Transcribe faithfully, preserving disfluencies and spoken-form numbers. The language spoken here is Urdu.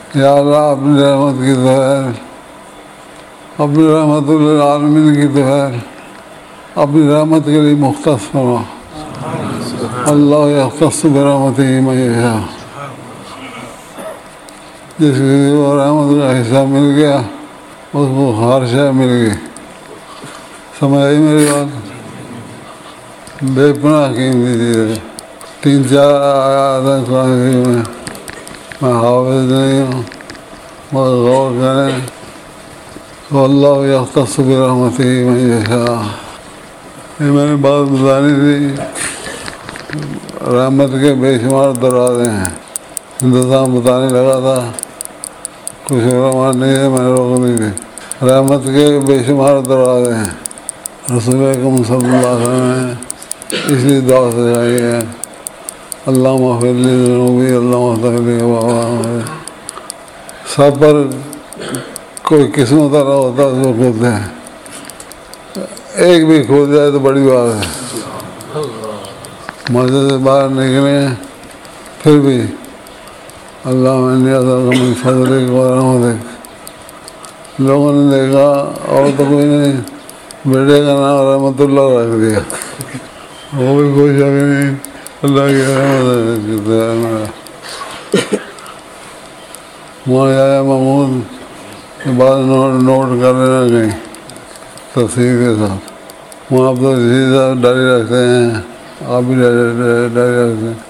یا اللہ اپنی رحمت کی دوہر، اپنی رحمت للعالمین کی دوہر اپنی رحمت کے لیے مختص فرما۔ اللہ یختص برحمتہ من یشاء، جس کسی کو رحمت کا حصہ مل گیا اس کو ہر شے مل گئی۔ سمجھ آئی میری بات؟ بے پناہ قیمتی چیز ہے۔ تین چار آیات ہیں قرآن کریم میں، میں حافظ نہیں ہوں، مگر غور کریں تو اللہ یختص برحمتہ من یشاء، یہ میں نے بات بتانی تھی۔ رحمت کے بے شمار دروازے ہیں، انتظام بتانے لگا تھا، کچھ علماء نہیں ہے، میں نے روک نہیں تھی۔ رحمت کے بے شمار دروازے ہیں، رسول اکرم صلی اللہ علیہ وسلم نے اس لیے دعا سکھائی ہے، اللہم اغفر لی ذنوبی، اللہم اغفر لی وبا۔ سب پر کوئی قسمت والا ہوتا ہے اس کو کھولتے ہیں، ایک بھی کھول جائے تو بڑی بات ہے۔ مسجد سے باہر نکلے پھر بھی اللہم انی اسألک من فضلک و رحمتک، لوگوں نے دیکھا اور تو کوئی نہیں، بیٹے کا نام رحمت اللہ رکھ دیا، وہ بھی کوئی شک نہیں اللہ کی رحمت ہے۔ وہاں آیا محمود کے بعد نوٹ کر لینا کہیں تفسیر کے ساتھ، وہاں آپ تو اسی طرح ڈائری رکھتے ہیں، آپ بھی ڈائری رکھتے ہیں۔